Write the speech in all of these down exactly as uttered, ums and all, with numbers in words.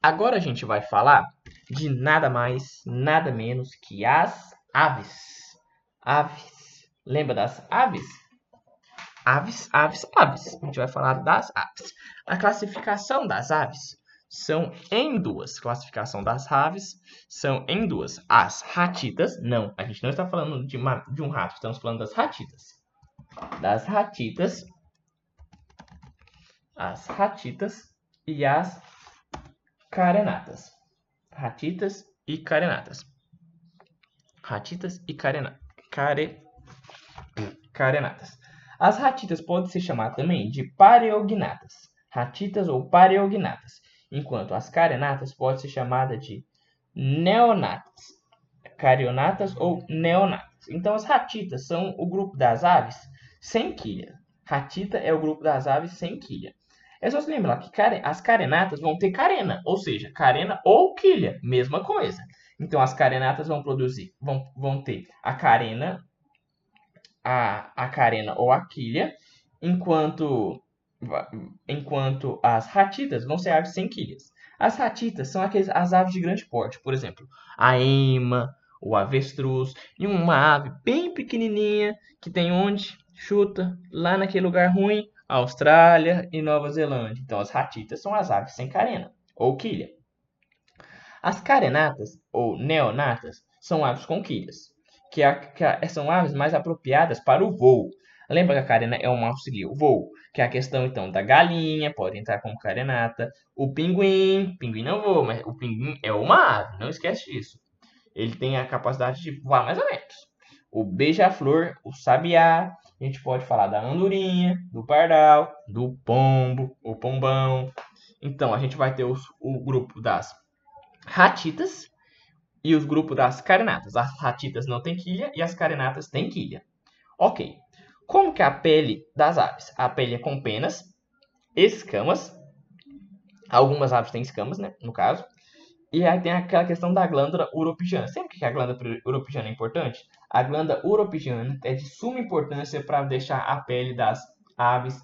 Agora a gente vai falar de nada mais, nada menos que as aves. Aves. Lembra das aves? Aves, aves, aves. A gente vai falar das aves. A classificação das aves são em duas. Classificação das aves são em duas. As ratitas, não, a gente não está falando de, uma, de um rato, estamos falando das ratitas. Das ratitas, as ratitas e as carenatas. Ratitas e carenatas. Ratitas e carena, care, carenatas. As ratitas podem ser chamadas também de pareognatas. Ratitas ou pareognatas. Enquanto as carenatas podem ser chamadas de neonatas. Carionatas ou neonatas. Então as ratitas são o grupo das aves sem quilha. Ratita é o grupo das aves sem quilha. É só se lembrar que as carenatas vão ter carena, ou seja, carena ou quilha, mesma coisa. Então as carenatas vão produzir, vão, vão ter a carena, a, a carena ou a quilha, enquanto, enquanto as ratitas vão ser aves sem quilhas. As ratitas são aqueles, as aves de grande porte, por exemplo, a ema, o avestruz, e uma ave bem pequenininha que tem onde? Chuta, lá naquele lugar ruim, Austrália e Nova Zelândia. Então as ratitas são as aves sem carena, ou quilha. As carenatas, ou neonatas, são aves com quilhas, que, a, que a, são aves mais apropriadas para o voo. Lembra que a carena é um auxílio voo, que é a questão então da galinha, pode entrar como carenata, o pinguim, pinguim não voa, mas o pinguim é uma ave, não esquece disso. Ele tem a capacidade de voar mais ou menos. O beija-flor, o sabiá, a gente pode falar da andorinha, do pardal, do pombo, o pombão. Então, a gente vai ter os, o grupo das ratitas e os grupos das carenatas. As ratitas não têm quilha e as carenatas têm quilha. Ok. Como que é a pele das aves? A pele é com penas, escamas. Algumas aves têm escamas, né? No caso. E aí tem aquela questão da glândula uropigiana. Sempre que a glândula uropigiana é importante, a glândula uropigiana é de suma importância para deixar a pele das aves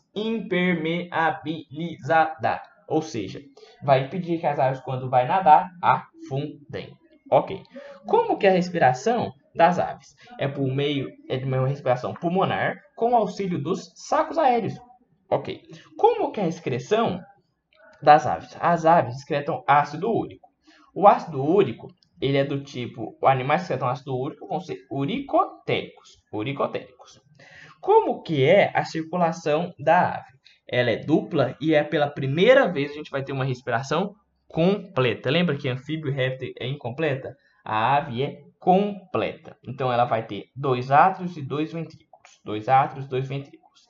impermeabilizada. Ou seja, vai impedir que as aves, quando vai nadar, afundem. Ok. Como que é a respiração das aves? É por meio é de uma respiração pulmonar com o auxílio dos sacos aéreos. Ok. Como que é a excreção das aves? As aves excretam ácido úrico. O ácido úrico, ele é do tipo, os animais que excretam ácido úrico vão ser uricotéricos. Uricotéricos. Como que é a circulação da ave? Ela é dupla e é pela primeira vez a gente vai ter uma respiração completa. Lembra que anfíbio e réptil é incompleta? A ave é completa. Então ela vai ter dois átrios e dois ventrículos. Dois átrios e dois ventrículos.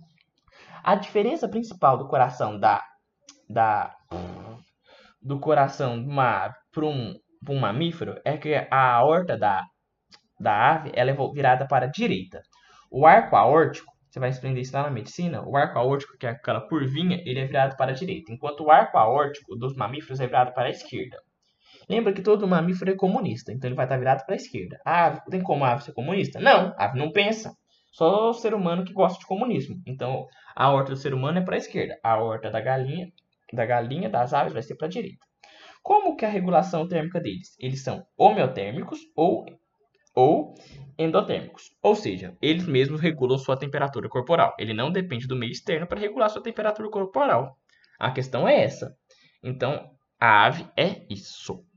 A diferença principal do coração da, da do coração de uma ave para um, um mamífero é que a aorta da, da ave ela é virada para a direita. O arco aórtico, você vai aprender isso lá na medicina, o arco aórtico, que é aquela curvinha, ele é virado para a direita, enquanto o arco aórtico dos mamíferos é virado para a esquerda. Lembra que todo mamífero é comunista, então ele vai estar virado para a esquerda. A ave, tem como a ave ser comunista? Não, a ave não pensa. Só o ser humano que gosta de comunismo. Então, a aorta do ser humano é para a esquerda. A aorta da galinha, da galinha, das aves, vai ser para a direita. Como que é a regulação térmica deles? Eles são homeotérmicos ou, ou endotérmicos. Ou seja, eles mesmos regulam sua temperatura corporal. Ele não depende do meio externo para regular sua temperatura corporal. A questão é essa. Então, a ave é isso.